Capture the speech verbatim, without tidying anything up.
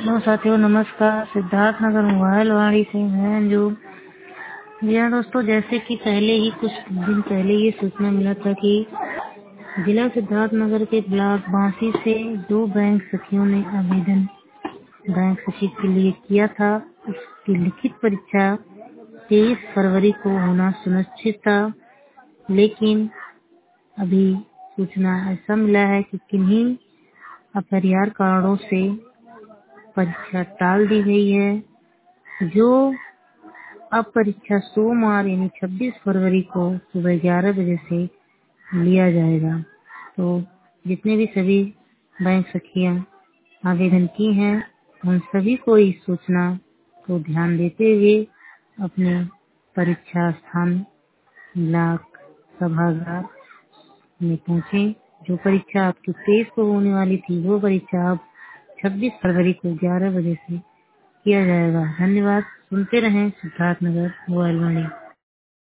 Hello साथियों, नमस्कार। Siddharth Nagar mobile वाणी से मैं अंजू। जी हाँ दोस्तों, जैसे कि पहले ही कुछ दिन पहले ये सूचना मिला था कि जिला सिद्धार्थ नगर के ब्लॉक बांसी से दो बैंक सखियों ने आवेदन बैंक सखी के लिए किया था। उसकी लिखित परीक्षा तेईस फरवरी को होना सुनिश्चित था, लेकिन अभी सूचना ऐसा मिला है कि किन्हीं अपरिहार्य कारणों से परीक्षा टाल दी गई है। जो अब परीक्षा सोमवार यानी छब्बीस फरवरी को सुबह ग्यारह बजे से लिया जाएगा। तो जितने भी सभी बैंक सखियां आवेदन की हैं, उन सभी को इस सूचना को ध्यान देते हुए अपने परीक्षा स्थान ब्लॉक सभागार में पहुंचे। जो परीक्षा आपकी तेईस को होने वाली थी, वो परीक्षा अब छब्बीस फरवरी को ग्यारह बजे से किया जाएगा। धन्यवाद। सुनते रहें सिद्धार्थ नगर मोबाइल वाणी।